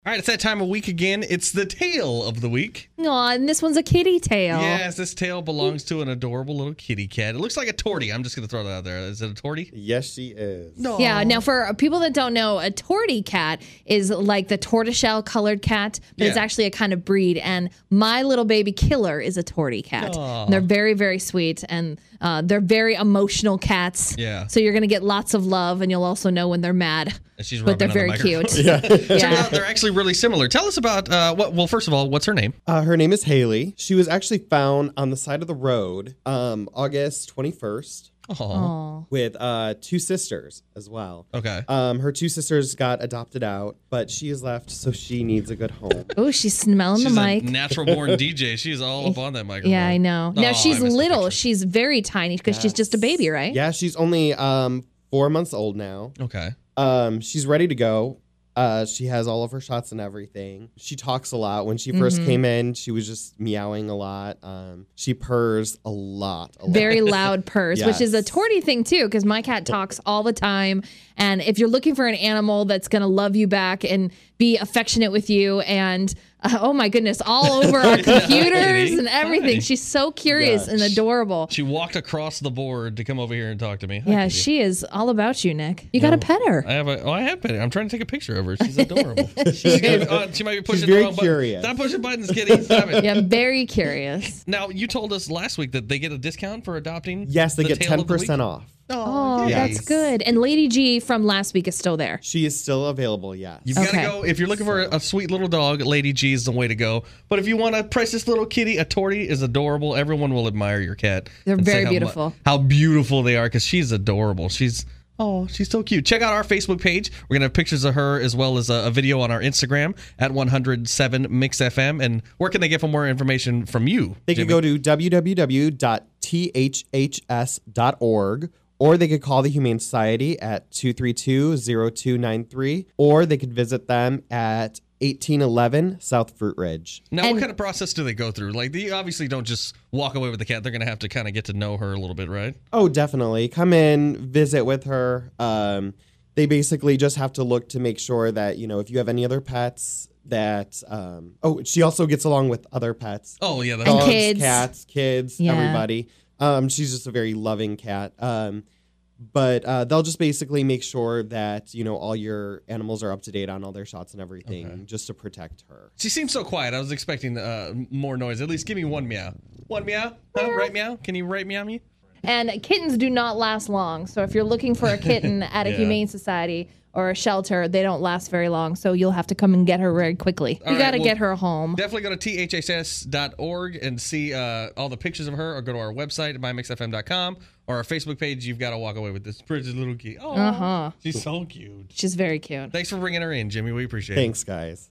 All right, it's that time of week again. It's the tale of the week. Aw, and this one's a kitty tail. Yes, this tale belongs to an adorable little kitty cat. It looks like a tortie. I'm just going to throw that out there. Is it a tortie? Yes, she is. No. Yeah, now for people that don't know, a tortie cat is like the tortoiseshell colored cat, but it's Yeah. actually a kind of breed. And my little baby Killer is a tortie cat. Aw. And they're very, very sweet, and they're very emotional cats. Yeah. So you're going to get lots of love, and you'll also know when they're mad. And she's But they're rubbing on the very microphone. cute. Turns Yeah. out they're actually really similar. Tell us about, well, first of all, what's her name? Her name is Haley. She was actually found on the side of the road August 21st Oh. Aw. with two sisters as well. Okay. Her two sisters got adopted out, but she is left, so she needs a good home. Oh, she's smelling She's the a mic. natural-born DJ. She's all up on that microphone. Yeah, I know. Oh, Now, I she's missed the little. picture. She's very tiny because she's just a baby, right? Yeah, she's only 4 months old now. Okay. She's ready to go. She has all of her shots and everything. She talks a lot. When she first came in, she was just meowing a lot. She purrs a lot. Very loud purrs, which is a Yes. tortie thing too, because my cat talks all the time. And if you're looking for an animal that's going to love you back and be affectionate with you and oh my goodness, all over our computers and everything. Hi. She's so curious Yeah. and adorable. She walked across the board to come over here and talk to me. Hi, Yeah, Kitty. she is all about you, Nick. You got to pet her. I have been. I'm trying to take a picture of her. She's adorable. she might be pushing very the wrong curious. button. Stop pushing buttons, Kitty. Stop it. Yeah, I'm very curious. Now, you told us last week that they get a discount for adopting. Yes, they the get tail of the week? 10% off. Oh, yay. that's good. And Lady G from last week is still there. She is still available, yes. You've got to Okay. go. If you're looking for a sweet little dog, Lady G is the way to go. But if you want a precious little kitty, a tortie is adorable. Everyone will admire your cat. They're and say very how beautiful. How beautiful they are, because she's adorable. She's so cute. Check out our Facebook page. We're going to have pictures of her as well as a video on our Instagram at 107MixFM. And where can they get for more information from you? They can Jimmy? go to www.thhhs.org, or they could call the Humane Society at 232-0293, or they could visit them at 1811 South Fruit Ridge. Now, And- what kind of process do they go through? Like, they obviously don't just walk away with the cat. They're going to have to kind of get to know her a little bit, right? Oh, definitely. Come in, visit with her. They basically just have to look to make sure that, if you have any other pets that, she also gets along with other pets. Oh, yeah. That's And Dogs, kids. cats, kids, Yeah. everybody. She's just a very loving cat. But they'll just basically make sure that, all your animals are up to date on all their shots and everything, just to protect her. She seems so quiet. I was expecting more noise. At least give me one meow. One meow? Huh? Right meow? Can you right meow me? And kittens do not last long. So if you're looking for a kitten at a Yeah. humane society or a shelter, they don't last very long. So you'll have to come and get her very quickly. All You right, got to well, get her a home. Definitely go to thhss.org and see all the pictures of her, or go to our website at mymixfm.com or our Facebook page. You've got to walk away with this pretty little key. Oh, Uh-huh. she's so cute. She's very cute. Thanks for bringing her in, Jimmy. We appreciate it. Thanks, guys.